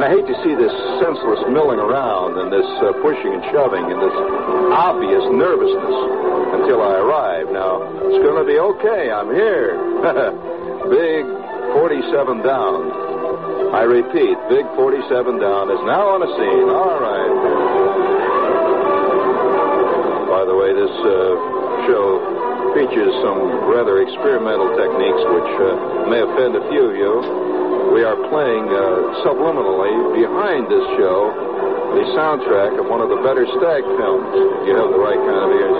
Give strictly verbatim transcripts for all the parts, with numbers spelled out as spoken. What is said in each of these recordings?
I hate to see this senseless milling around and this uh, pushing and shoving and this obvious nervousness until I arrive. Now, it's going to be okay. I'm here. Big forty-seven down. I repeat, Big forty-seven down is now on the scene. All right. By the way, this uh, show features some rather experimental techniques which uh, may offend a few of you. We are playing uh, subliminally behind this show the soundtrack of one of the better Stag films. You have the right kind of ears.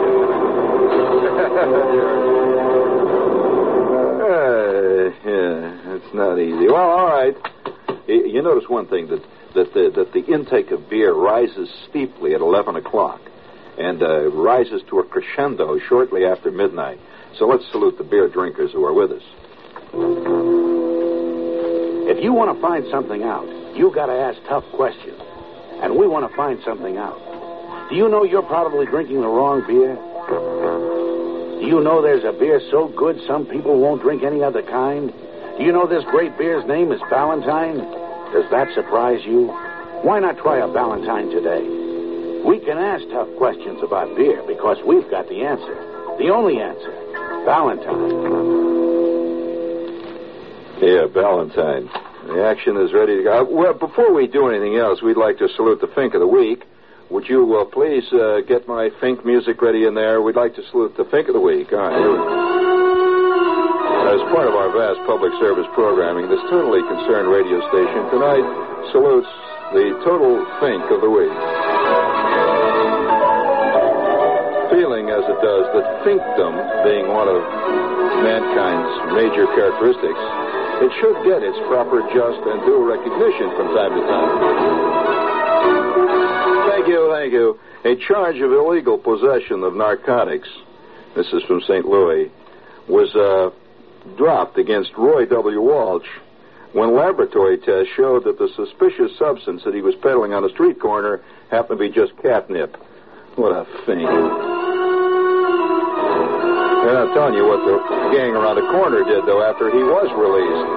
uh, yeah, it's not easy. Well, all right. You notice one thing, that, that, the, that the intake of beer rises steeply at eleven o'clock and uh, rises to a crescendo shortly after midnight. So let's salute the beer drinkers who are with us. If you want to find something out, you got to ask tough questions. And we want to find something out. Do you know you're probably drinking the wrong beer? Do you know there's a beer so good some people won't drink any other kind? Do you know this great beer's name is Ballantine? Does that surprise you? Why not try a Ballantine today? We can ask tough questions about beer because we've got the answer. The only answer. Ballantine. Yeah, Ballantine. The action is ready to go. Well, before we do anything else, we'd like to salute the Fink of the Week. Would you uh, please uh, get my Fink music ready in there? We'd like to salute the Fink of the Week. All right, here we go. As part of our vast public service programming, this totally concerned radio station tonight salutes the total Fink of the Week. Feeling, as it does, that Finkdom being one of mankind's major characteristics, it should get its proper, just, and due recognition from time to time. Thank you, thank you. A charge of illegal possession of narcotics, this is from Saint Louis, was uh, dropped against Roy W. Walsh when laboratory tests showed that the suspicious substance that he was peddling on a street corner happened to be just catnip. What a thing. And I'm telling you what the gang around the corner did, though, after he was released.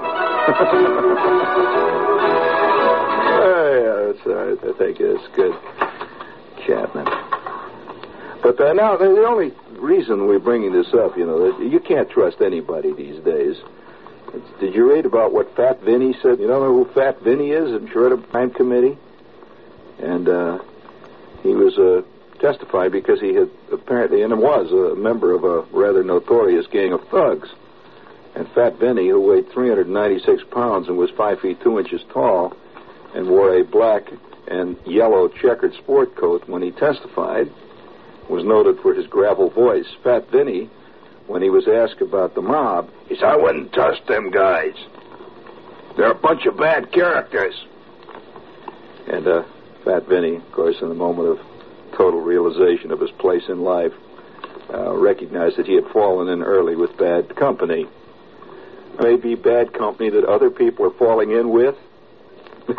Oh, yeah, that's all right. I think it's good. Catnip. But uh, now, the only reason we're bringing this up, you know, that you can't trust anybody these days. Did you read about what Fat Vinny said? You don't know who Fat Vinny is? I'm sure at a crime committee. And uh, he was uh, testified because he had apparently, and was, a member of a rather notorious gang of thugs. And Fat Vinny, who weighed three hundred ninety-six pounds and was five feet two inches tall and wore a black and yellow checkered sport coat when he testified, was noted for his gravel voice. Fat Vinny, when he was asked about the mob, he said, "I wouldn't trust them guys. They're a bunch of bad characters." And uh, Fat Vinny, of course, in the moment of total realization of his place in life, uh, recognized that he had fallen in early with bad company. Maybe bad company that other people are falling in with. You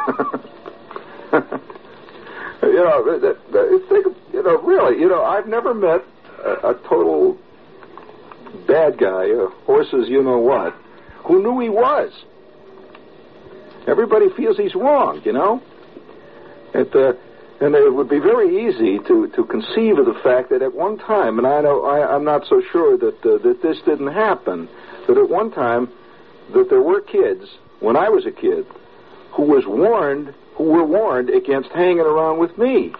know, that, that, think of, you know, really, you know, I've never met a, a total bad guy, a horses you know what, who knew he was. Everybody feels he's wrong, you know? It, uh, and it would be very easy to, to conceive of the fact that at one time, and I know I, I'm not so sure that uh, that this didn't happen, that at one time that there were kids, when I was a kid, who was warned, who were warned against hanging around with me.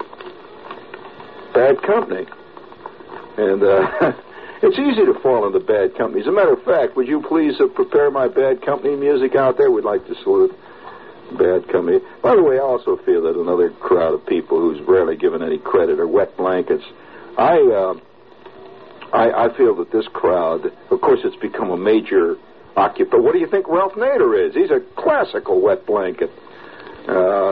Bad company. And uh, it's easy to fall into bad company. As a matter of fact, would you please uh, prepare my bad company music out there? We'd like to salute bad company. By the way, I also feel that another crowd of people who's rarely given any credit are wet blankets. I, uh, I, I feel that this crowd, of course, it's become a major occupant. What do you think Ralph Nader is? He's a classical wet blanket. Uh,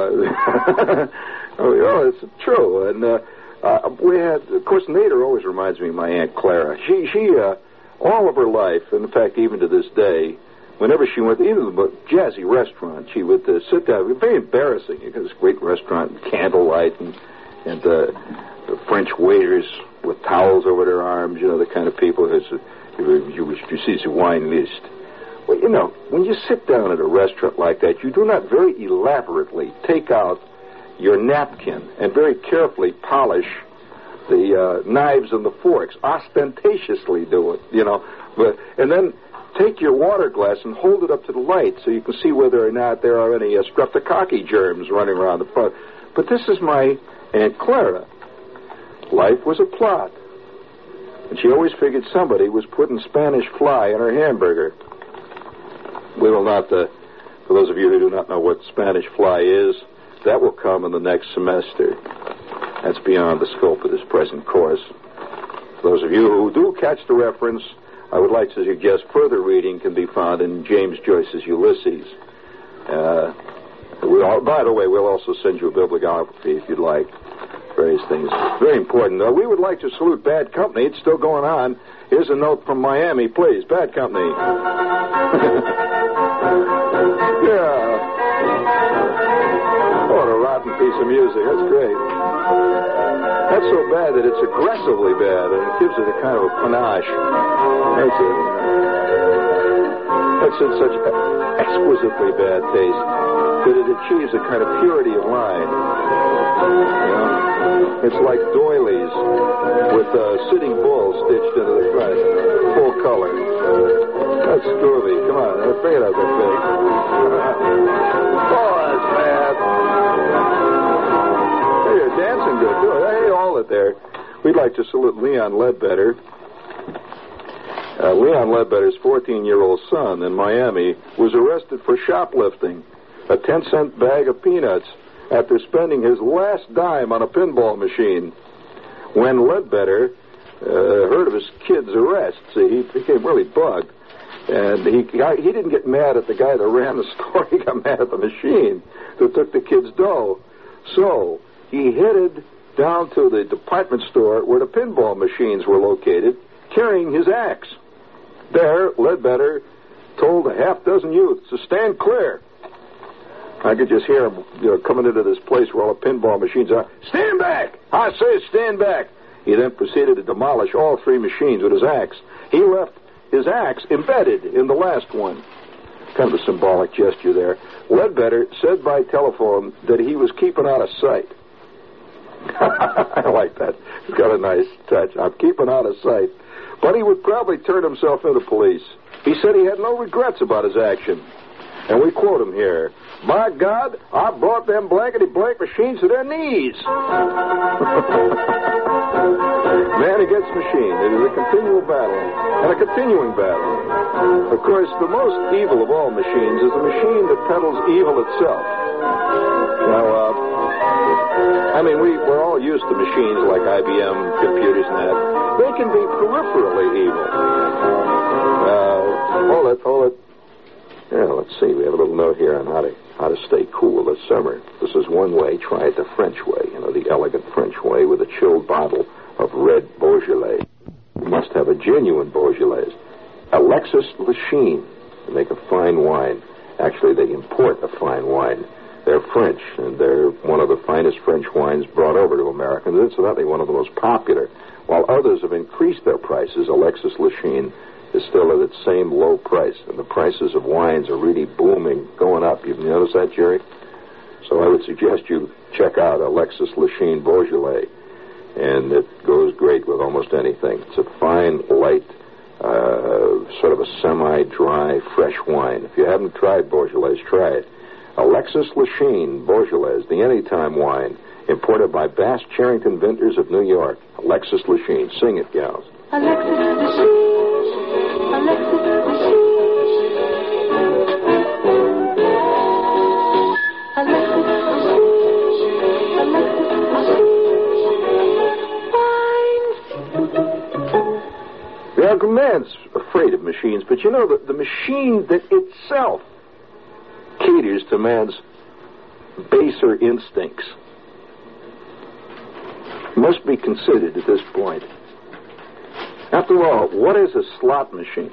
oh, yeah, it's true. And uh, uh, we had, of course, Nader always reminds me of my Aunt Clara. She, she, uh, all of her life, and in fact, even to this day, whenever she went to even a jazzy restaurant, she would uh, sit down. It was very embarrassing. You got this great restaurant, candlelight, and and uh, French waiters with towels over their arms. You know, the kind of people who you, you, you see the wine list. Well, you know, when you sit down at a restaurant like that, you do not very elaborately take out your napkin and very carefully polish the uh, knives and the forks, ostentatiously do it, you know, but and then take your water glass and hold it up to the light so you can see whether or not there are any uh, streptococcus germs running around the front. But this is my Aunt Clara. Life was a plot. And she always figured somebody was putting Spanish fly in her hamburger. We will not, uh, for those of you who do not know what Spanish fly is, that will come in the next semester. That's beyond the scope of this present course. For those of you who do catch the reference, I would like to suggest further reading can be found in James Joyce's Ulysses. Uh, we all, by the way, we'll also send you a bibliography if you'd like. Various things. Very important. Uh, we would like to salute Bad Company. It's still going on. Here's a note from Miami, please. Bad Company. Yeah. What a rotten piece of music. That's great. That's so bad that it's aggressively bad, and it gives it a kind of a panache. That's it. That's in such exquisitely bad taste that it achieves a kind of purity of line. You know? It's like doilies with uh, sitting bulls stitched into the front. Full color. That's groovy. Come on, let's bring it up that big. Oh, that's bad. Hey, you're dancing good, too. Hey, all it there. We'd like to salute Leon Ledbetter. Uh, Leon Ledbetter's fourteen-year-old son in Miami was arrested for shoplifting a ten-cent bag of peanuts after spending his last dime on a pinball machine. When Ledbetter uh, heard of his kid's arrest, see, he became really bugged. And he he didn't get mad at the guy that ran the store. He got mad at the machine that took the kid's dough. So he headed down to the department store where the pinball machines were located, carrying his axe. There, Ledbetter told a half dozen youths to stand clear. I could just hear him, you know, coming into this place where all the pinball machines are. Stand back! I say stand back! He then proceeded to demolish all three machines with his axe. He left his axe embedded in the last one. Kind of a symbolic gesture there. Ledbetter said by telephone that he was keeping out of sight. I like that. It's got a nice touch. I'm keeping out of sight. But he would probably turn himself into police. He said he had no regrets about his action. And we quote him here. By God, I brought them blankety-blank machines to their knees. Man against machine. It is a continual battle, and a continuing battle. Of course, the most evil of all machines is the machine that peddles evil itself. Now, uh, I mean, we, we're all used to machines like I B M computers and that. They can be peripherally evil. Uh, hold it, hold it. Yeah, let's see. We have a little note here on how to how to stay cool this summer. This is one way. Try it the French way. You know, the elegant French way with a chilled bottle of red Beaujolais. You must have a genuine Beaujolais. Alexis Lachine. They make a fine wine. Actually, they import a fine wine. They're French, and they're one of the finest French wines brought over to America. And incidentally, one of the most popular. While others have increased their prices, Alexis Lachine is still at its same low price, and the prices of wines are really booming, going up. You've noticed that, Jerry? So I would suggest you check out Alexis Lachine Beaujolais, and it goes great with almost anything. It's a fine, light, uh, sort of a semi-dry, fresh wine. If you haven't tried Beaujolais, try it. Alexis Lachine Beaujolais, the Anytime wine, imported by Bass Charrington Vintners of New York. Alexis Lachine. Sing it, gals. Alexis Lachine. Alexis Lachine. Alexis Lachine. Alexis Lachine. Wines. The Uncle Man's afraid of machines, but you know, the, the machine that itself caters to man's baser instincts must be considered at this point. After all, what is a slot machine?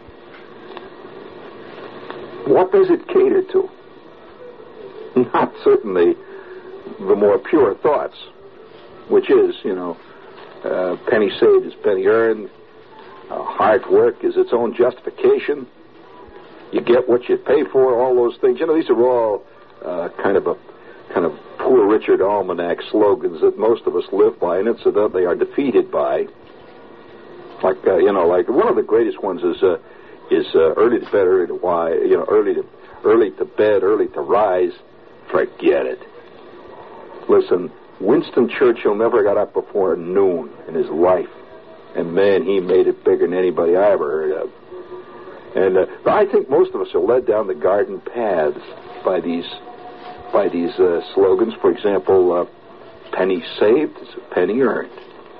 What does it cater to? Not certainly the more pure thoughts, which is, you know, uh, penny saved is penny earned, uh, hard work is its own justification. you get what you pay for, all those things. You know, these are all uh, kind of a kind of Poor Richard Almanac slogans that most of us live by, and incidentally are defeated by. Like uh, you know, like one of the greatest ones is uh, is uh, early to bed, early to why, you know, early to early to bed, early to rise. Forget it. Listen, Winston Churchill never got up before noon in his life, and man, he made it bigger than anybody I ever heard of. And uh, but I think most of us are led down the garden paths by these by these uh, slogans. For example, uh, penny saved is a penny earned.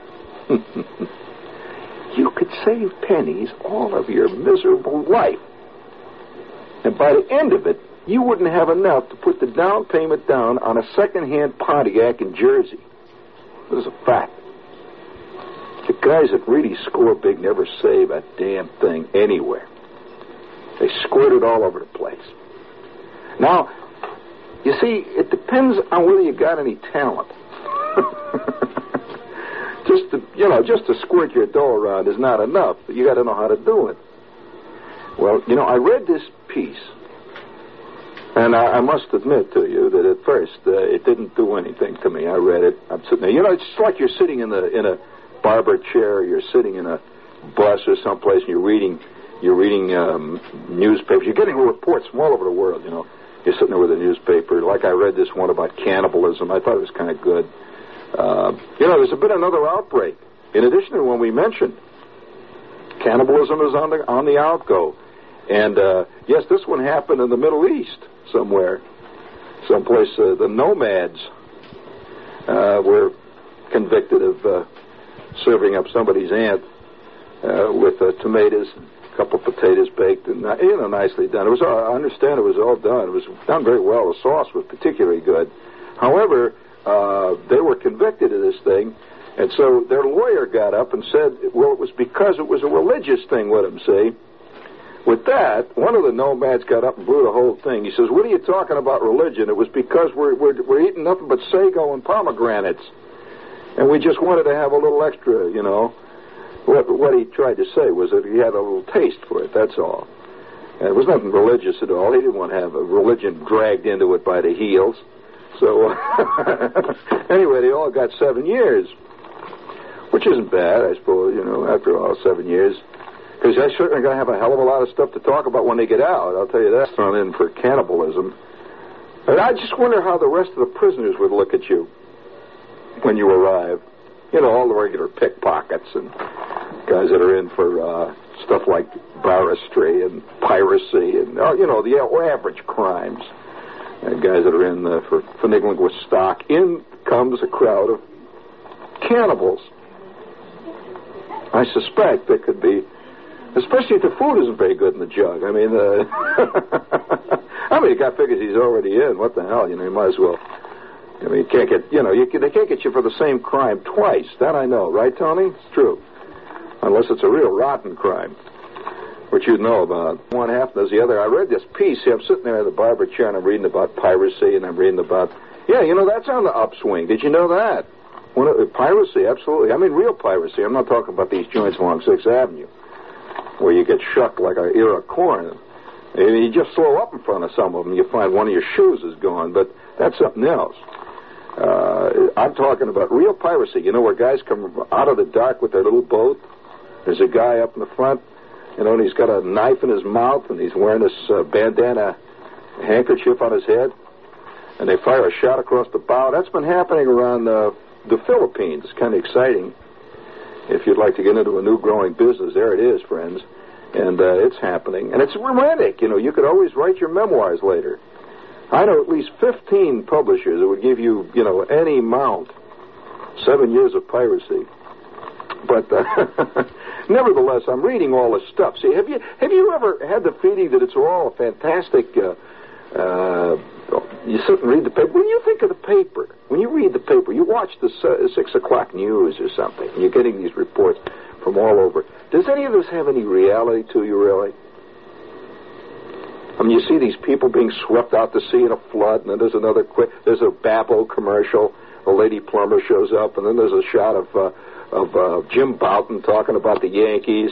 You could save pennies all of your miserable life. And by the end of it, you wouldn't have enough to put the down payment down on a second-hand Pontiac in Jersey. This is a fact. The guys that really score big never save a damn thing anywhere. They squirt it all over the place. Now, you see, it depends on whether you got any talent. Just to, you know, just to squirt your dough around is not enough. You got to know how to do it. Well, you know, I read this piece, and I, I must admit to you that at first uh, it didn't do anything to me. I read it. I'm sitting there. You know, it's like you're sitting in the in a barber chair, or you're sitting in a bus or someplace, and you're reading you're reading um, newspapers. You're getting reports from all over the world. You know, you're sitting there with a newspaper. Like I read this one about cannibalism. I thought it was kind of good. Uh, you know, there's been another outbreak. In addition to the one we mentioned, cannibalism is on the on the outgo. And, uh, yes, this one happened in the Middle East somewhere. Someplace, uh, the nomads uh, were convicted of uh, serving up somebody's aunt uh, with uh, tomatoes, a couple potatoes baked, and, uh, you know, nicely done. It was, uh, I understand it was all done. It was done very well. The sauce was particularly good. However, uh, they were convicted of this thing, and so their lawyer got up and said, well, it was because it was a religious thing with them, see? With that, one of the nomads got up and blew the whole thing. He says, what are you talking about religion? It was because we're, we're, we're eating nothing but sago and pomegranates. And we just wanted to have a little extra, you know. What, what he tried to say was that he had a little taste for it, that's all. And it was nothing religious at all. He didn't want to have a religion dragged into it by the heels. So, anyway, they all got seven years, which isn't bad, I suppose, you know, after all, seven years. Because they're certainly going to have a hell of a lot of stuff to talk about when they get out. I'll tell you that. Thrown in for cannibalism. And I just wonder how the rest of the prisoners would look at you when you arrive. You know, all the regular pickpockets and guys that are in for uh, stuff like barristry and piracy and, uh, you know, the average crimes. And guys that are in uh, for finagling with stock. In comes a crowd of cannibals. I suspect there could be... Especially if the food isn't very good in the jug. I mean, uh, I mean, the guy figures he's already in. What the hell? You know, you might as well. I mean, you can't get, you know, you can, they can't get you for the same crime twice. That I know, right, Tony? It's true. Unless it's a real rotten crime, which you'd know about. One half does the other. I read this piece. See, I'm sitting there in the barber chair and I'm reading about piracy and I'm reading about, yeah, you know, that's on the upswing. Did you know that? One of, uh, piracy, absolutely. I mean, real piracy. I'm not talking about these joints along Sixth Avenue, where you get shucked like an ear of corn. And you just slow up in front of some of them, you find one of your shoes is gone, but that's something else. Uh, I'm talking about real piracy, you know, where guys come out of the dark with their little boat. There's a guy up in the front, you know, and he's got a knife in his mouth, and he's wearing this uh, bandana handkerchief on his head, and they fire a shot across the bow. That's been happening around uh, the Philippines. It's kind of exciting. If you'd like to get into a new growing business, there it is, friends. And uh, it's happening. And it's romantic. You know, you could always write your memoirs later. I know at least fifteen publishers that would give you, you know, any amount. Seven years of piracy. But uh, nevertheless, I'm reading all this stuff. See, have you have you ever had the feeling that it's all a fantastic... Uh, uh, you sit and read the paper. When you think of the paper, when you read the paper, you watch the uh, six o'clock news or something, and you're getting these reports from all over. Does any of this have any reality to you, really? I mean, you see these people being swept out to sea in a flood, and then there's another quick, there's a Babbo commercial, a lady plumber shows up, and then there's a shot of uh, of uh, Jim Bouton talking about the Yankees.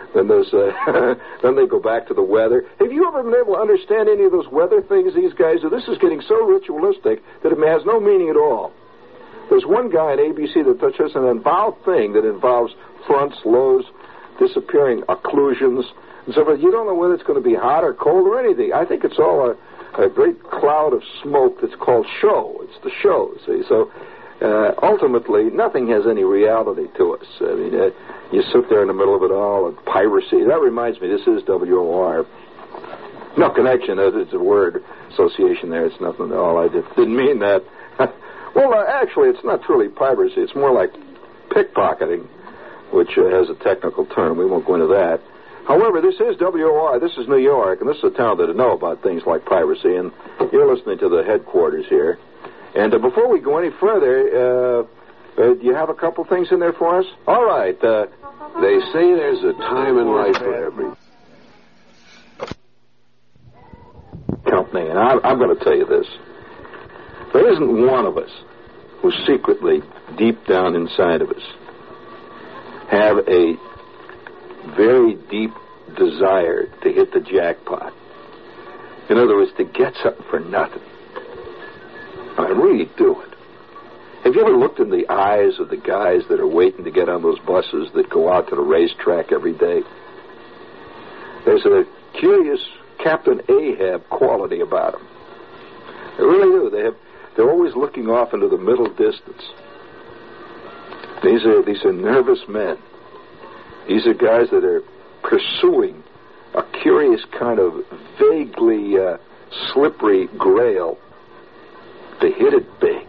then there's uh, then they go back to the weather. Have you ever been able to understand any of those weather things these guys do? This is getting so ritualistic that it has no meaning at all. There's one guy on A B C that touches an involved thing that involves fronts, lows, disappearing occlusions, and so forth. You don't know whether it's going to be hot or cold or anything. I think it's all a, a great cloud of smoke that's called show. It's the show, see? So uh, ultimately, nothing has any reality to us. I mean, uh, you sit there in the middle of it all, and piracy. That reminds me, this is W O R. No connection. It's a word association there. It's nothing at all. I just didn't mean that. Well, uh, actually, it's not truly piracy. It's more like pickpocketing, which uh, has a technical term. We won't go into that. However, this is W O R. This is New York, and this is a town that know about things like piracy, and you're listening to the headquarters here. And uh, before we go any further, uh, uh, do you have a couple things in there for us? All right. Uh, they say there's a time in life for every company, and I, I'm going to tell you this. There isn't one of us who secretly, deep down inside of us, have a very deep desire to hit the jackpot. In other words, to get something for nothing. I really do it. Have you ever looked in the eyes of the guys that are waiting to get on those buses that go out to the racetrack every day? There's a curious Captain Ahab quality about them. They really do. They have... They're always looking off into the middle distance. These are these are nervous men. These are guys that are pursuing a curious kind of vaguely uh, slippery grail to hit it big.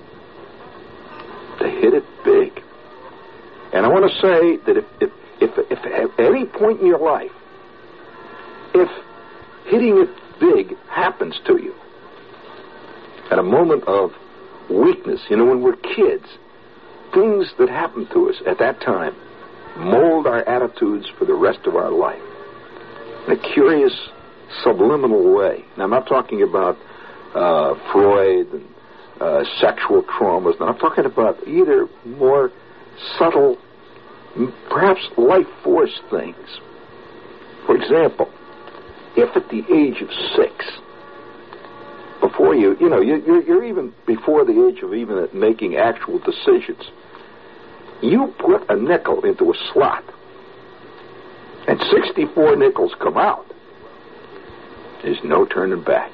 To hit it big. And I want to say that if, if, if, if at any point in your life, if hitting it big happens to you, at a moment of weakness, you know, when we're kids, things that happen to us at that time mold our attitudes for the rest of our life in a curious, subliminal way. Now, I'm not talking about uh, Freud and uh, sexual traumas. Now, I'm talking about either more subtle, perhaps life force things. For example, if at the age of six, before you, you know, you're, you're even before the age of even making actual decisions, you put a nickel into a slot, and sixty-four nickels come out. There's no turning back.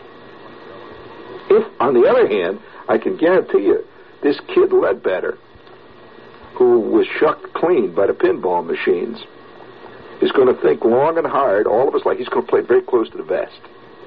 If, on the other hand, I can guarantee you, this kid Ledbetter, who was shucked clean by the pinball machines, is going to think long and hard, all of his life. He's going to play very close to the vest.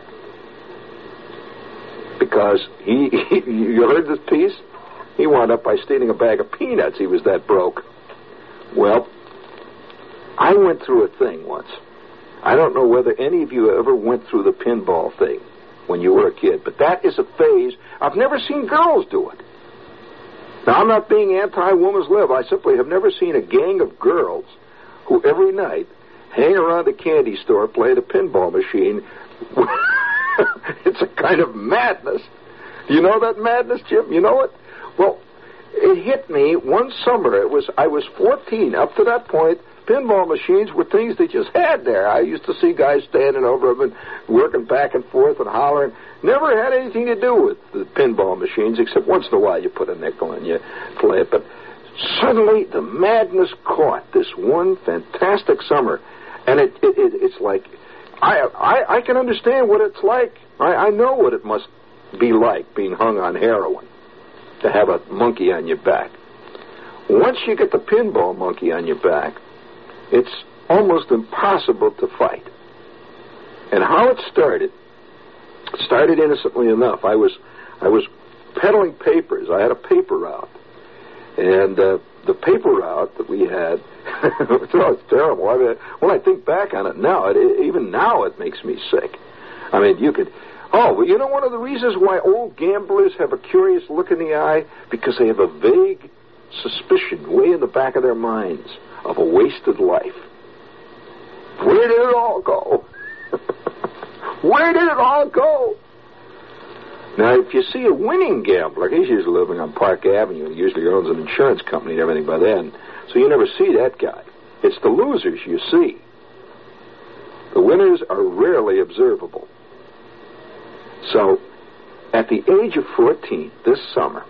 Because he, he, you heard this piece? He wound up by stealing a bag of peanuts. He was that broke. Well, I went through a thing once. I don't know whether any of you ever went through the pinball thing when you were a kid, but that is a phase. I've never seen girls do it. Now, I'm not being anti-woman's lib. I simply have never seen a gang of girls who every night hang around a candy store, play the pinball machine. It's a kind of madness. You know that madness, Jim? You know it? Well, it hit me one summer. It was I was fourteen. Up to that point, pinball machines were things they just had there. I used to see guys standing over them and working back and forth and hollering. Never had anything to do with the pinball machines, except once in a while you put a nickel and you play it. But suddenly the madness caught this one fantastic summer. And it, it, it it's like... I, I I can understand what it's like. I, I know what it must be like being hung on heroin, to have a monkey on your back. Once you get the pinball monkey on your back, it's almost impossible to fight. And how it started, it started innocently enough. I was I was peddling papers. I had a paper route. And uh, the paper route that we had, it's terrible. I mean, when I think back on it now, it, it, even now it makes me sick. I mean, you could... Oh, well, you know one of the reasons why old gamblers have a curious look in the eye? Because they have a vague suspicion way in the back of their minds of a wasted life. Where did it all go? Where did it all go? Now, if you see a winning gambler, he's usually living on Park Avenue. He usually owns an insurance company and everything by then. So you never see that guy. It's the losers you see. The winners are rarely observable. So, at the age of fourteen, this summer,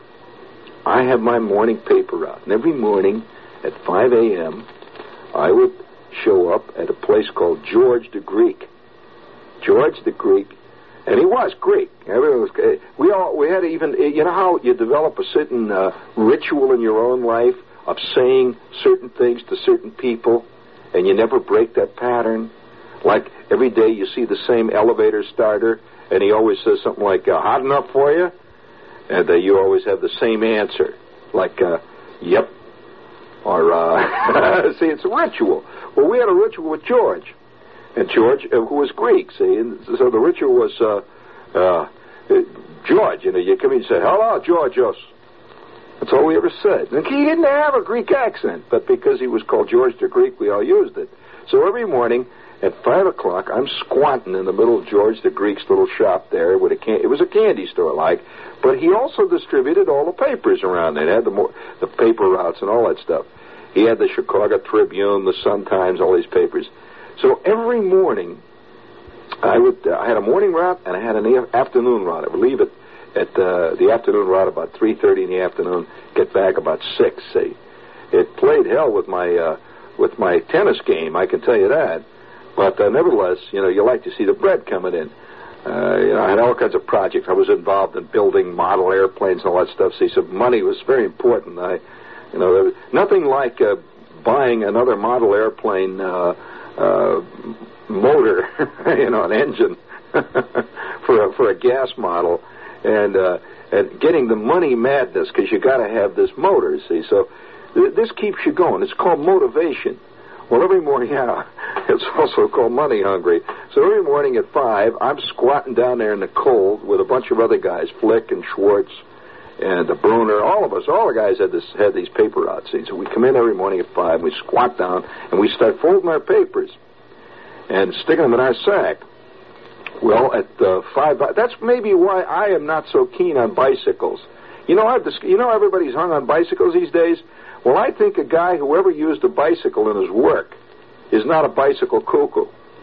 I have my morning paper out. And every morning at five a.m., I would show up at a place called George the Greek. George the Greek. And he was Greek. Everyone was, we all, we had even, you know how you develop a certain uh, ritual in your own life of saying certain things to certain people, and you never break that pattern? Like every day you see the same elevator starter, and he always says something like, uh, hot enough for you? And uh, you always have the same answer, like, uh, yep. Or, uh, see, it's a ritual. Well, we had a ritual with George. And George, uh, who was Greek, see, and so the ritual was, uh, uh, George, you know, you come in and say, hello, Georgios. That's all we ever said. And he didn't have a Greek accent, but because he was called George the Greek, we all used it. So every morning at five o'clock, I'm squatting in the middle of George the Greek's little shop there. With a can- it was a candy store, like, but he also distributed all the papers around there. It had the, mo- the paper routes and all that stuff. He had the Chicago Tribune, the Sun-Times, all these papers. So every morning, I would uh, I had a morning route and I had an a- afternoon route. I would leave it at uh, the afternoon route about three thirty in the afternoon, get back about six, see. It played hell with my uh, with my tennis game, I can tell you that. But uh, nevertheless, you know, you like to see the bread coming in. Uh, you know, I had all kinds of projects. I was involved in building model airplanes and all that stuff. See, so money was very important. I, you know, there was nothing like uh, buying another model airplane uh, uh, motor, you know, an engine for a, for a gas model, and uh, and getting the money madness because you got to have this motor. See, so th- this keeps you going. It's called motivation. Well, every morning, yeah, it's also called money hungry. So every morning at five, I'm squatting down there in the cold with a bunch of other guys, Flick and Schwartz and uh, Bruner, all of us, all the guys had this had these paper routes. So we come in every morning at five, we squat down, and we start folding our papers and sticking them in our sack. Well, at uh, five, that's maybe why I am not so keen on bicycles. You know, I've dis- you know, everybody's hung on bicycles these days. Well, I think a guy who ever used a bicycle in his work is not a bicycle cuckoo.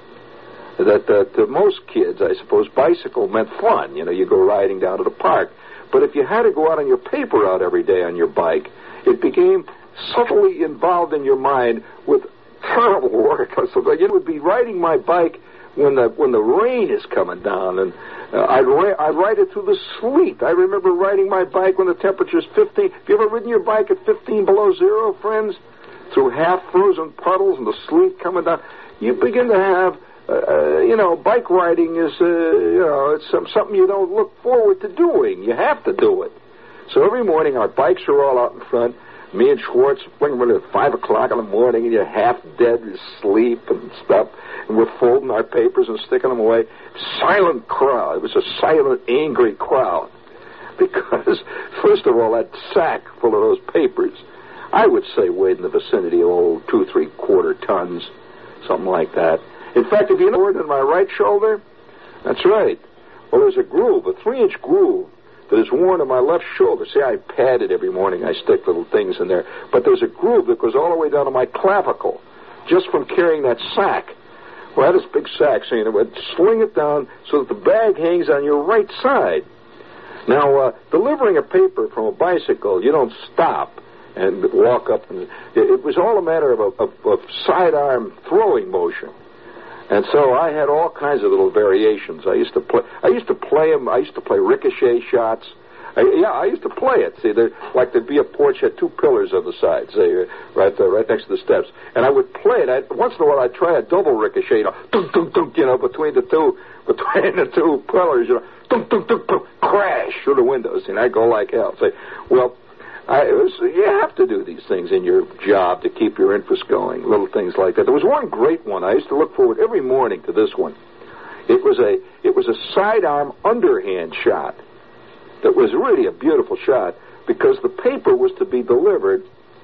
That uh, to most kids, I suppose, bicycle meant fun. You know, you go riding down to the park. But if you had to go out on your paper route every day on your bike, it became subtly involved in your mind with terrible work. So it would be riding my bike when the when the rain is coming down, and uh, I'd, ra- I'd ride it through the sleet. I remember riding my bike when the temperature's fifteen. Have you ever ridden your bike at fifteen below zero, friends? Through half-frozen puddles and the sleet coming down. You begin to have, uh, you know, bike riding is, uh, you know, it's some, something you don't look forward to doing. You have to do it. So every morning our bikes are all out in front. Me and Schwartz bring them in at five o'clock in the morning, and you're half dead with sleep and stuff. And we're folding our papers and sticking them away. Silent crowd. It was a silent, angry crowd. Because, first of all, that sack full of those papers, I would say weighed in the vicinity of oh, two, three quarter tons, something like that. In fact, if you know it in my right shoulder, that's right. Well, there's a groove, a three-inch groove, that is worn on my left shoulder. See, I pad it every morning. I stick little things in there. But there's a groove that goes all the way down to my clavicle, just from carrying that sack. Well, I had this big sack, see, and I would sling it down so that the bag hangs on your right side. Now, uh, delivering a paper from a bicycle, you don't stop and walk up. And it was all a matter of a of, of sidearm throwing motion. And so I had all kinds of little variations. I used to play. I used to play them. I used to play ricochet shots. I, yeah, I used to play it. See, there, like there'd be a porch had two pillars on the side, say, right there, right next to the steps. And I would play it. I'd, once in a while, I'd try a double ricochet, you know, dunk, dunk, dunk, you know, between the two, between the two pillars, you know, dunk, dunk, dunk, dunk, crash through the windows, and I'd go like hell. Say, well. I, it was, you have to do these things in your job to keep your interest going, little things like that. There was one great one. I used to look forward every morning to this one. It was a it was a sidearm underhand shot that was really a beautiful shot because the paper was to be delivered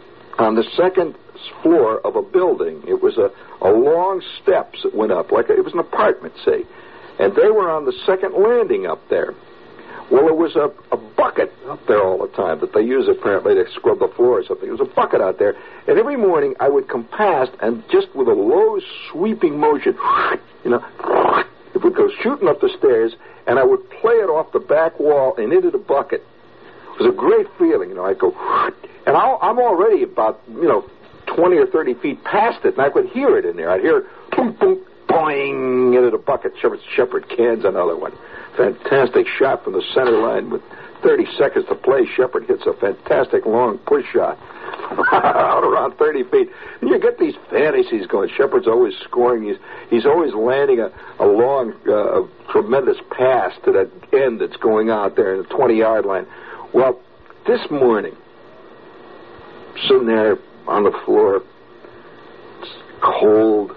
on the second floor of a building. It was a, a long steps that went up, like a, it was an apartment, say, and they were on the second landing up there. Well, there was a, a bucket up there all the time that they use apparently to scrub the floor or something. There was a bucket out there, and every morning I would come past, and just with a low sweeping motion, you know, it would go shooting up the stairs, and I would play it off the back wall and into the bucket. It was a great feeling, you know. I'd go, and I'll, I'm already about, you know, twenty or thirty feet past it, and I could hear it in there. I'd hear boom, boom, boing into the bucket. Shepherd, Shepherd cans another one. Fantastic shot from the center line with thirty seconds to play. Shepherd hits a fantastic long push shot out around thirty feet. And you get these fantasies going. Shepherd's always scoring. He's he's always landing a, a long, uh, tremendous pass to that end that's going out there in the twenty-yard line. Well, this morning, sitting there on the floor, it's cold,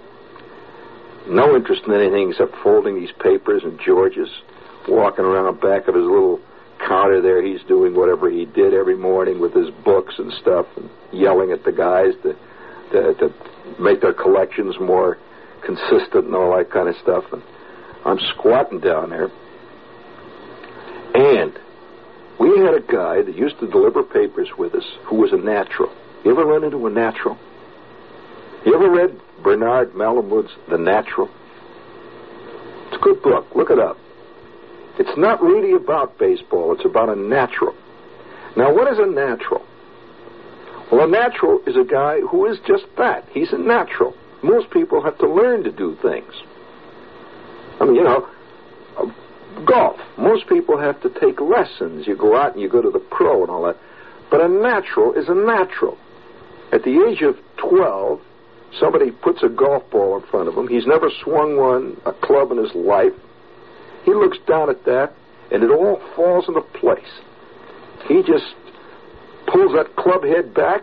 no interest in anything except folding these papers, and George is walking around the back of his little counter there. He's doing whatever he did every morning with his books and stuff, and yelling at the guys to, to, to make their collections more consistent and all that kind of stuff. And I'm squatting down there, and we had a guy that used to deliver papers with us who was a natural. You ever run into a natural? You ever read Bernard Malamud's The Natural? It's a good book. Look it up. It's not really about baseball. It's about a natural. Now, what is a natural? Well, a natural is a guy who is just that. He's a natural. Most people have to learn to do things. I mean, you know, golf. Most people have to take lessons. You go out and you go to the pro and all that. But a natural is a natural. At the age of twelve, somebody puts a golf ball in front of him. He's never swung one, a club in his life. He looks down at that, and it all falls into place. He just pulls that club head back,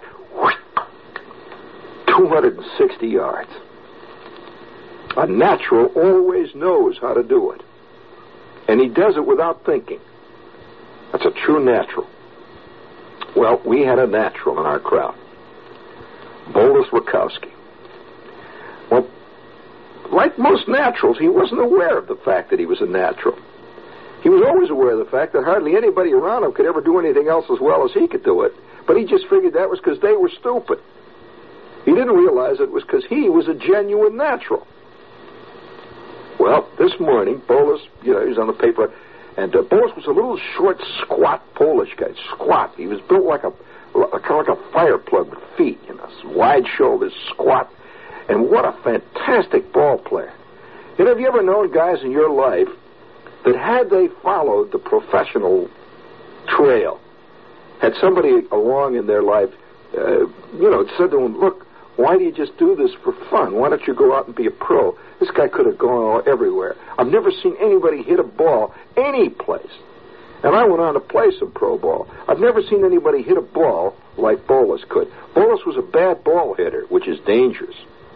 two hundred sixty yards. A natural always knows how to do it. And he does it without thinking. That's a true natural. Well, we had a natural in our crowd. Bolus Rakowski. Well, like most naturals, he wasn't aware of the fact that he was a natural. He was always aware of the fact that hardly anybody around him could ever do anything else as well as he could do it, but he just figured that was because they were stupid. He didn't realize it was because he was a genuine natural. Well, this morning, Bolus, you know, he was on the paper, and uh, Bolus was a little short, squat Polish guy. Squat. He was built like a, kind of like a fire plug with feet, you know, wide shoulders, squat. And what a fantastic ball player. You know, have you ever known guys in your life that had they followed the professional trail, had somebody along in their life, uh, you know, said to them, look, why do you just do this for fun? Why don't you go out and be a pro? This guy could have gone all everywhere. I've never seen anybody hit a ball any place. And I went on to play some pro ball. I've never seen anybody hit a ball like Bolus could. Bolus was a bad ball hitter, which is dangerous.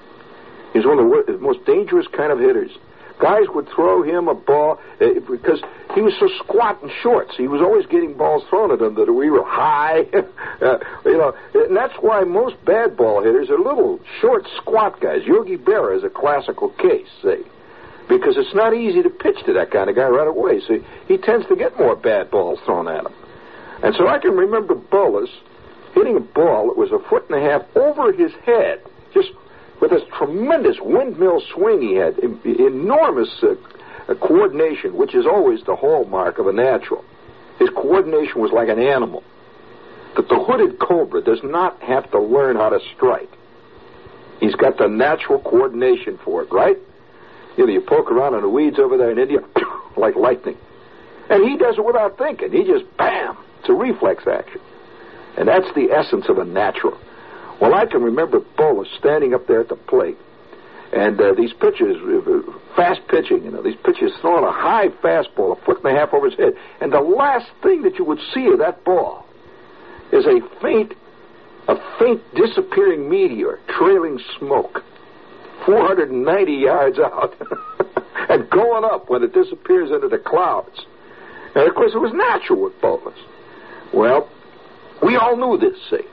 He's one of the most dangerous kind of hitters. Guys would throw him a ball uh, because he was so squat and short. So he was always getting balls thrown at him that we were high. uh, you know, and that's why most bad ball hitters are little, short, squat guys. Yogi Berra is a classical case, see, because it's not easy to pitch to that kind of guy right away. So he tends to get more bad balls thrown at him. And so I can remember Bolus hitting a ball that was a foot and a half over his head, just with this tremendous windmill swing he had, enormous uh, uh, coordination, which is always the hallmark of a natural. His coordination was like an animal. But the hooded cobra does not have to learn how to strike. He's got the natural coordination for it, right? You know, you poke around in the weeds over there in India, like lightning. And he does it without thinking. He just, bam, it's a reflex action. And that's the essence of a natural. Well, I can remember Bolus standing up there at the plate, and uh, these pitchers, uh, fast pitching, you know, these pitchers throwing a high fastball, a foot and a half over his head, and the last thing that you would see of that ball is a faint, a faint disappearing meteor trailing smoke, four hundred ninety yards out, and going up when it disappears into the clouds. And, of course, it was natural with Bolus. Well, we all knew this, see.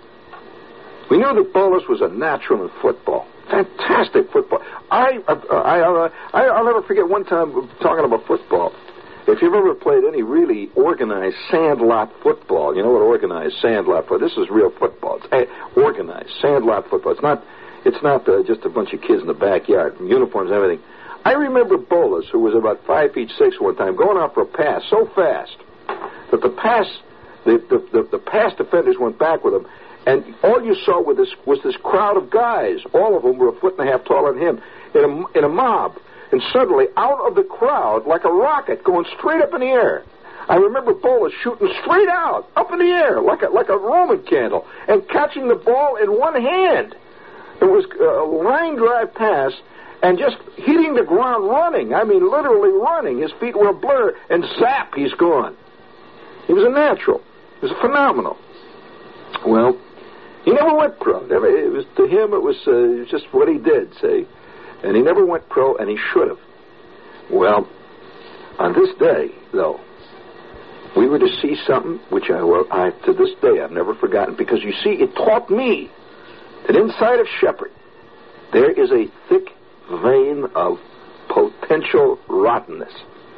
We knew that Bolus was a natural in football. Fantastic football. I, I, I, I, I'll never forget one time talking about football. if you've ever played any really organized sandlot football, you know what organized sandlot football? This is real football. It's uh, organized sandlot football. It's not, it's not uh, just a bunch of kids in the backyard, uniforms and everything. I remember Bolus, who was about five feet six one time, going out for a pass so fast that the pass, the the, the, the pass defenders went back with him, and all you saw was this was this crowd of guys. All of them were a foot and a half taller than him, in a in a mob. And suddenly, out of the crowd, like a rocket, going straight up in the air. I remember Bolus shooting straight out, up in the air, like a like a Roman candle, and catching the ball in one hand. It was a line drive pass, and just hitting the ground running. I mean, literally running. His feet were a blur, and zap, he's gone. He was a natural. He was a phenomenal. Well, he never went pro. Never, it was, to him, it was, uh, it was just what he did, see. And he never went pro, and he should have. Well, on this day, though, we were to see something which I, well, I, to this day, I've never forgotten, because, you see, it taught me that inside of Shepherd, there is a thick vein of potential rottenness.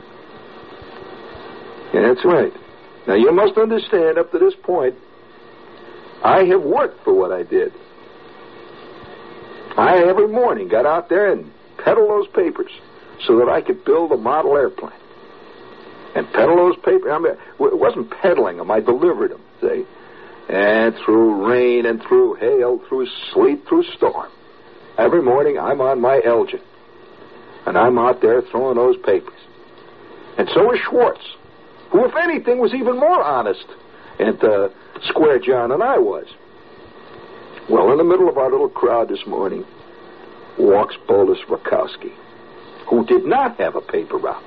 Yeah, that's right. Now, you must understand, up to this point, I have worked for what I did. I, every morning, got out there and peddled those papers so that I could build a model airplane. And peddle those papers. I mean, it wasn't peddling them. I delivered them, see? And through rain and through hail, through sleet, through storm. Every morning, I'm on my Elgin. And I'm out there throwing those papers. And so was Schwartz, who, if anything, was even more honest and uh, square John than I was. Well, in the middle of our little crowd this morning walks Bolus Rakowski, who did not have a paper route.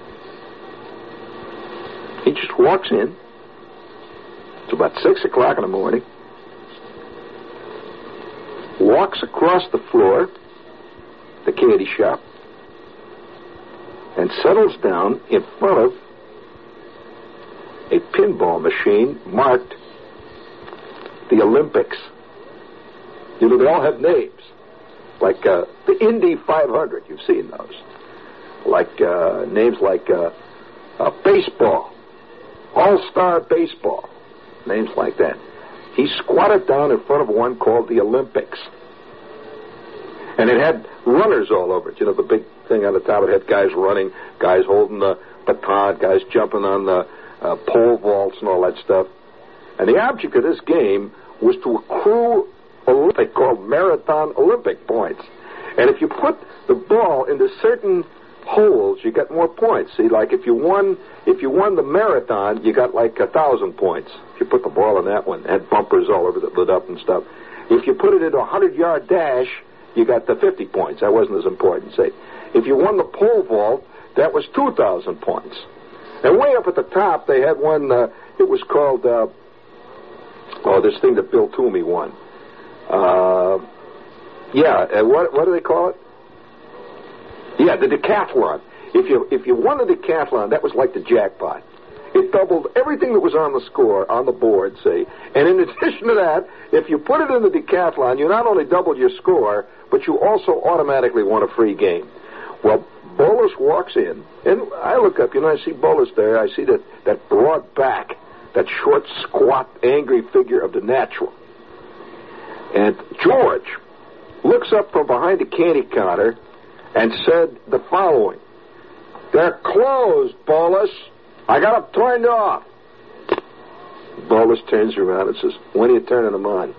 He just walks in. It's about six o'clock in the morning. Walks across the floor, the candy shop, and settles down in front of a pinball machine marked the Olympics. You know, they all have names. Like uh, the Indy five hundred, you've seen those. Like uh, names like uh, uh, baseball, All-Star Baseball, names like that. He squatted down in front of one called the Olympics. And it had runners all over it. You know, the big thing on the top, it had guys running, guys holding the baton, guys jumping on the uh, pole vaults and all that stuff. And the object of this game was to accrue Olympic, called Marathon Olympic points. And if you put the ball into certain holes, you get more points. See, like if you won if you won the marathon, you got like a thousand points. If you put the ball in that one, it had bumpers all over that lit up and stuff. If you put it into a hundred-yard dash, you got the fifty points. That wasn't as important, say. If you won the pole vault, that was two thousand points. And way up at the top, they had one, uh, it was called, uh, oh, this thing that Bill Toomey won. Uh, yeah, uh, what what do they call it? Yeah, the decathlon. If you if you won the decathlon, that was like the jackpot. It doubled everything that was on the score, on the board, say. And in addition to that, if you put it in the decathlon, you not only doubled your score, but you also automatically won a free game. Well, Bolus walks in, and I look up, you know, I see Bolus there. I see that, that broad back, that short, squat, angry figure of the natural. And George looks up from behind the candy counter and said the following: "They're closed, Bolus. I got them turned off." Bolus turns around and says, "When are you turning them on?"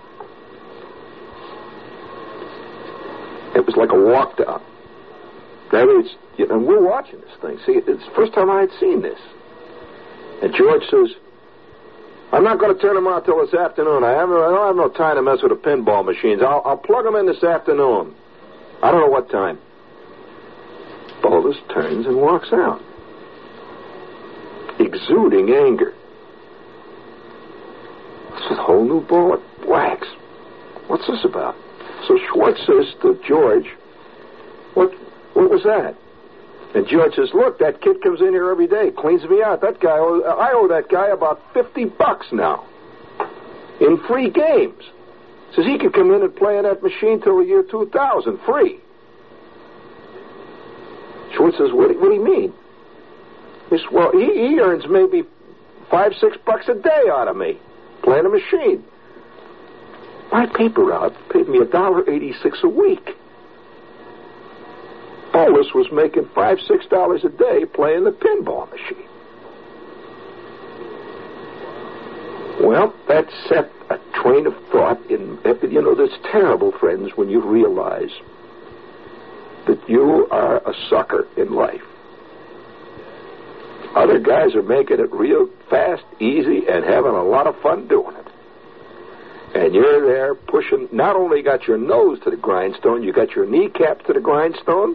It was like a walk down. That is, you know, and we're watching this thing. See, it's the first time I had seen this. And George says, "I'm not going to turn them on till this afternoon. I, have, I don't have no time to mess with the pinball machines. I'll, I'll plug them in this afternoon. I don't know what time." Bolus turns and walks out, exuding anger. This is a whole new ball of wax. What's this about? So Schwartz says to George, what, what was that? And George says, "Look, that kid comes in here every day, cleans me out. That guy, I owe that guy about fifty bucks now in free games. Says he could come in and play in that machine till the year two thousand, free." Schwartz says, what, what do you mean? He says, well, he, he earns maybe five, six bucks a day out of me playing a machine. My paper route paid me a dollar eighty-six a week. Bolus was making five, six dollars a day playing the pinball machine. Well, that set a train of thought in, you know, that's terrible, friends, when you realize that you are a sucker in life. Other guys are making it real fast, easy, and having a lot of fun doing it. And you're there pushing, not only got your nose to the grindstone, you got your kneecap to the grindstone.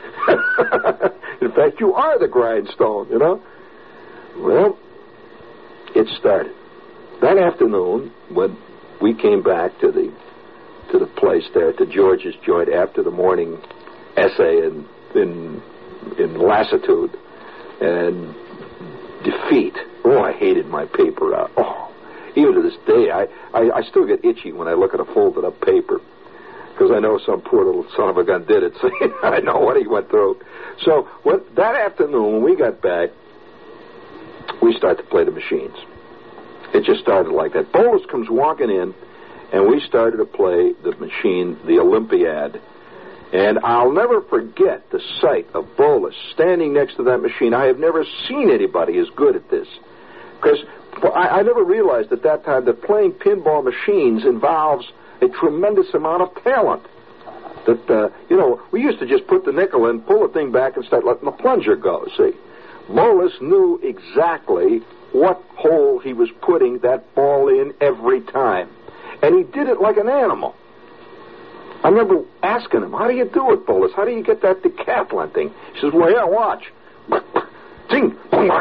In fact, you are the grindstone, you know. Well, it started. That afternoon, when we came back to the to the place there, to George's joint, after the morning essay in in, in lassitude and defeat. Oh, I hated my paper out. Oh. Even to this day, I, I, I still get itchy when I look at a folded up paper, because I know some poor little son of a gun did it. So I know what he went through. So when, that afternoon, when we got back, we started to play the machines. It just started like that. Bolus comes walking in, and we started to play the machine, the Olympiad. And I'll never forget the sight of Bolus standing next to that machine. I have never seen anybody as good at this. Because I, I never realized at that time that playing pinball machines involves a tremendous amount of talent. That, uh, you know, we used to just put the nickel in, pull the thing back, and start letting the plunger go, see. Bolus knew exactly what hole he was putting that ball in every time. And he did it like an animal. I remember asking him, how do you do it, Bolus? How do you get that decathlon thing? He says, well, yeah, watch. Ding.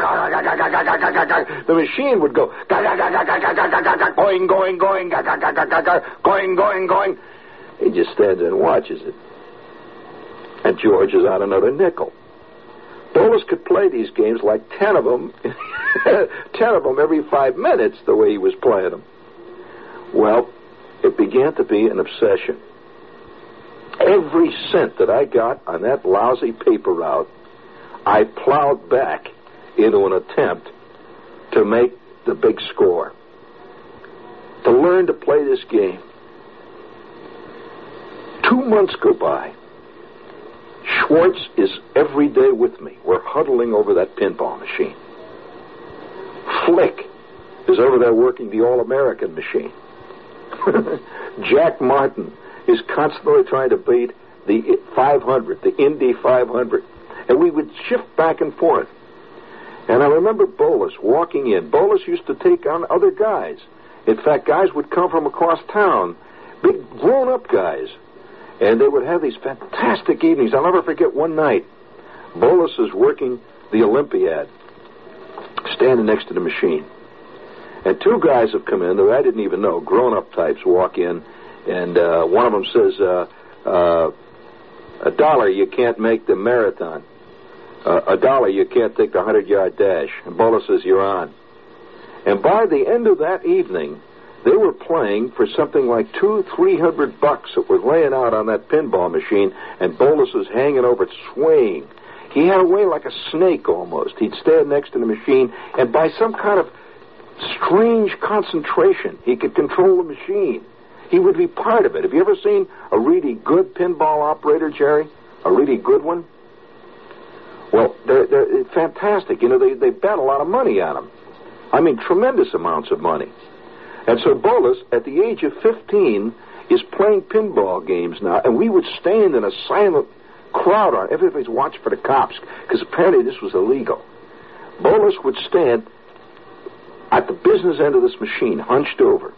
The machine would go, going, going, going, going, going, going. He just stands there and watches it. And George is on another nickel. Bolus could play these games like ten of them, ten of them every five minutes, the way he was playing them. Well, it began to be an obsession. Every cent that I got on that lousy paper route, I plowed back into an attempt to make the big score, to learn to play this game. Two months go by. Schwartz is every day with me. We're huddling over that pinball machine. Flick is over there working the All-American machine. Jack Martin is constantly trying to beat the five hundred, the Indy five hundred. And we would shift back and forth. And I remember Bolus walking in. Bolus used to take on other guys. In fact, guys would come from across town, big grown-up guys. And they would have these fantastic evenings. I'll never forget one night. Bolus is working the Olympiad, standing next to the machine. And two guys have come in that I didn't even know, grown-up types, walk in. And uh, one of them says, uh, uh, a dollar, you can't make the marathon. Uh, a dollar, you can't take the hundred-yard dash. And Bolus says, you're on. And by the end of that evening, they were playing for something like two, three hundred bucks that were laying out on that pinball machine, and Bolus was hanging over it, swaying. He had a way like a snake almost. He'd stand next to the machine, and by some kind of strange concentration, he could control the machine. He would be part of it. Have you ever seen a really good pinball operator, Jerry? A really good one? Well, they're, they're fantastic. You know, they, they bet a lot of money on them. I mean, tremendous amounts of money. And so Bolus, at the age of fifteen, is playing pinball games now, and we would stand in a silent crowd on. Everybody's watching for the cops, because apparently this was illegal. Bolus would stand at the business end of this machine, hunched over,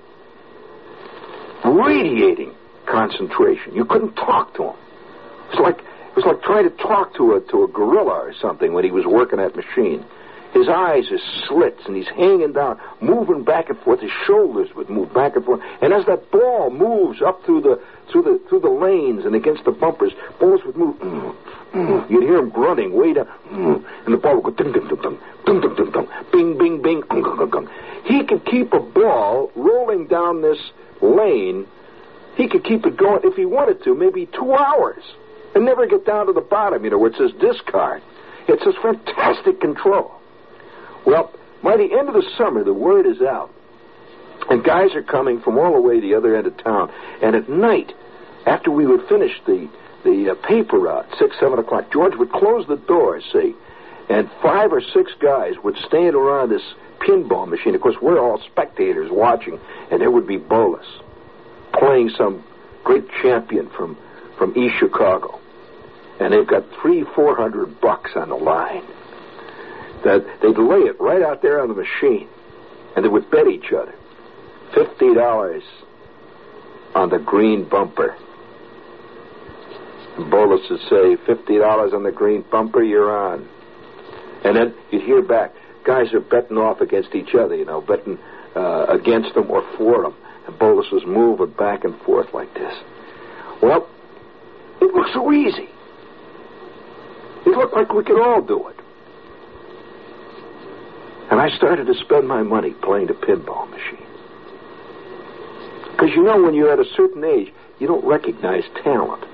radiating concentration. You couldn't talk to him. It was like it was like trying to talk to a to a gorilla or something when he was working that machine. His eyes are slits, and he's hanging down, moving back and forth. His shoulders would move back and forth. And as that ball moves up through the through the through the lanes and against the bumpers, Bolus would move. Mm, mm. You'd hear him grunting way down, mm, and the ball would go ding ding ding ding ding ding ding ding, bing bing bing. Gung, gung, gung. He could keep a ball rolling down this lane. He could keep it going if he wanted to, maybe two hours, and never get down to the bottom. You know where it says discard. It's just fantastic control. Well, by the end of the summer, the word is out. And guys are coming from all the way the other end of town. And at night, after we would finish the, the uh, paper route, six, seven o'clock, George would close the door, see, and five or six guys would stand around this pinball machine. Of course, we're all spectators watching, and there would be Bolus playing some great champion from, from East Chicago. And they've got three, four hundred bucks on the line. That they'd lay it right out there on the machine, and they would bet each other. Fifty dollars on the green bumper. And Bolus would say, fifty dollars on the green bumper, you're on. And then you'd hear back, guys are betting off against each other, you know, betting uh, against them or for them. And Bolus was moving back and forth like this. Well, it looked so easy. It looked like we could all do it. And I started to spend my money playing the pinball machine. Because, you know, when you're at a certain age, you don't recognize talent.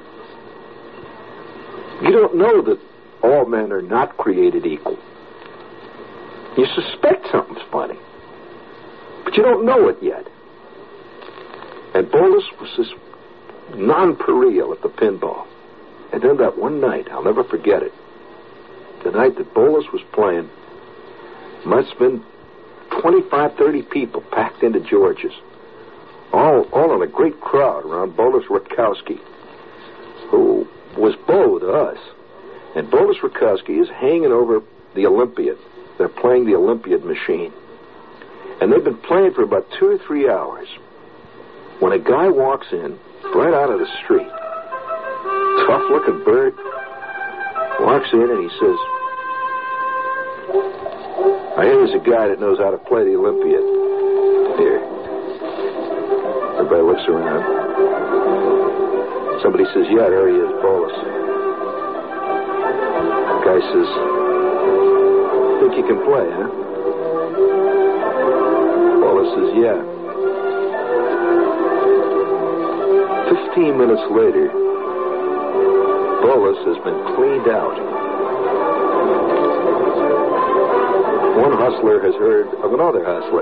You don't know that all men are not created equal. You suspect something's funny, but you don't know it yet. And Bolus was this nonpareil at the pinball. And then that one night, I'll never forget it, the night that Bolus was playing, must have been twenty-five, thirty people packed into George's. All, all in a great crowd around Bolus Rutkowski, who was Bo to us. And Bolus Rutkowski is hanging over the Olympiad. They're playing the Olympiad machine. And they've been playing for about two or three hours when a guy walks in right out of the street. Tough-looking bird. Walks in and he says, I hear there's a guy that knows how to play the Olympiad. Here. Everybody looks around. Somebody says, yeah, there he is, Bolus. The guy says, think you can play, huh? Bolus says, yeah. Fifteen minutes later, Bolus has been cleaned out. One hustler has heard of another hustler.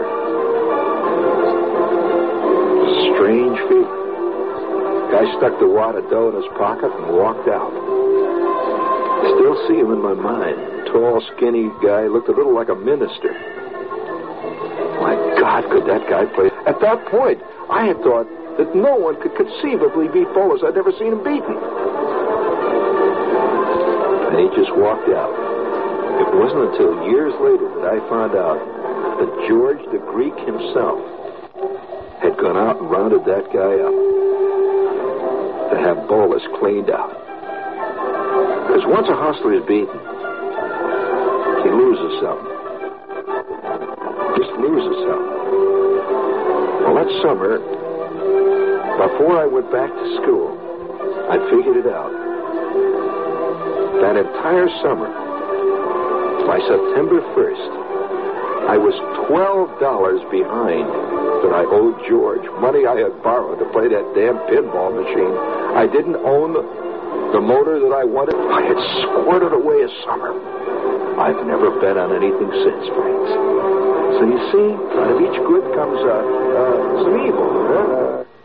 Strange feeling. Guy stuck the wad of dough in his pocket and walked out. Still see him in my mind. Tall, skinny guy, looked a little like a minister. My God, could that guy play? At that point, I had thought that no one could conceivably beat Bolus. I'd never seen him beaten. And he just walked out. It wasn't until years later that I found out that George the Greek himself had gone out and rounded that guy up to have Bolus cleaned out. Because once a hustler is beaten, he loses something. Just loses something. Well, that summer, before I went back to school, I figured it out. That entire summer, by September first, I was twelve dollars behind that I owed George. Money I had borrowed to play that damn pinball machine. I didn't own the motor that I wanted. I had squirted away a summer. I've never bet on anything since, friends. So you see, out of each good comes uh, uh, some evil. Huh?